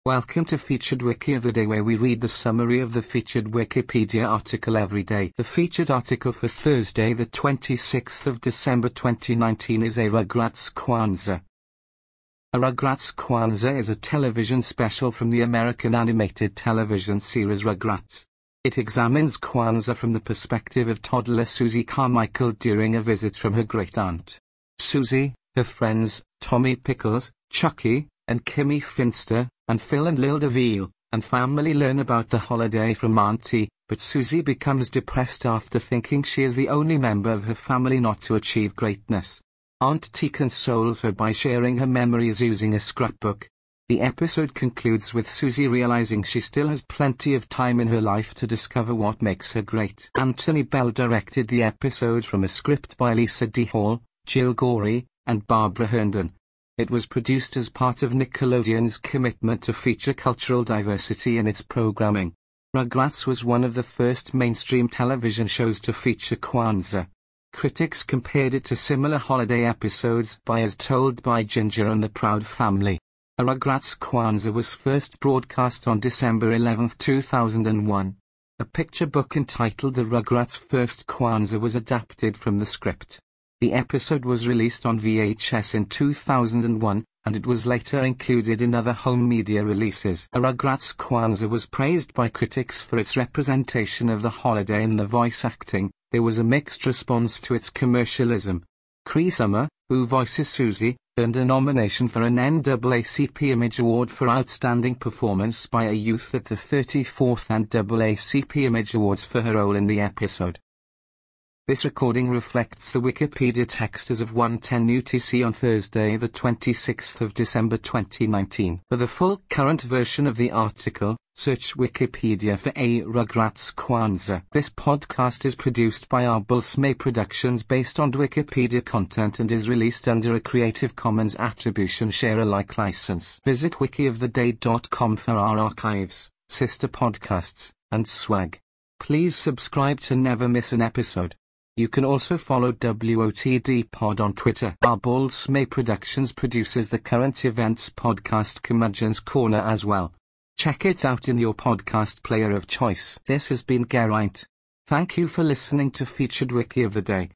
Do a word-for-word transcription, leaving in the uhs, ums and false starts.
Welcome to Featured Wiki of the Day, where we read the summary of the featured Wikipedia article every day. The featured article for Thursday, the twenty-sixth of December twenty nineteen is A Rugrats Kwanzaa. A Rugrats Kwanzaa is a television special from the American animated television series Rugrats. It examines Kwanzaa from the perspective of toddler Susie Carmichael during a visit from her great-aunt. Susie, her friends, Tommy Pickles, Chucky, and Kimmy Finster, and Phil and Lil DeVille, and family learn about the holiday from Auntie, but Susie becomes depressed after thinking she is the only member of her family not to achieve greatness. Auntie consoles her by sharing her memories using a scrapbook. The episode concludes with Susie realizing she still has plenty of time in her life to discover what makes her great. Anthony Bell directed the episode from a script by Lisa D. Hall, Jill Gorey, and Barbara Herndon. It was produced as part of Nickelodeon's commitment to feature cultural diversity in its programming. Rugrats was one of the first mainstream television shows to feature Kwanzaa. Critics compared it to similar holiday episodes by As Told by Ginger and the Proud Family. A Rugrats Kwanzaa was first broadcast on December eleventh two thousand one. A picture book entitled The Rugrats' First Kwanzaa was adapted from the script. The episode was released on V H S in two thousand one, and it was later included in other home media releases. A Rugrats Kwanzaa was praised by critics for its representation of the holiday and the voice acting. There was a mixed response to its commercialism. Cree Summer, who voices Susie, earned a nomination for an N double A C P Image Award for Outstanding Performance by a Youth at the thirty-fourth N double A C P Image Awards for her role in the episode. This recording reflects the Wikipedia text as of one ten U T C on Thursday, the twenty-sixth of December twenty nineteen. For the full current version of the article, search Wikipedia for A Rugrats Kwanzaa. This podcast is produced by Arbulsme Productions based on Wikipedia content and is released under a Creative Commons Attribution Share Alike license. Visit wiki of the day dot com for our archives, sister podcasts, and swag. Please subscribe to never miss an episode. You can also follow W O T D Pod on Twitter. Arbulsme Productions produces the current events podcast Curmudgeon's Corner as well. Check it out in your podcast player of choice. This has been Geraint. Thank you for listening to Featured Wiki of the Day.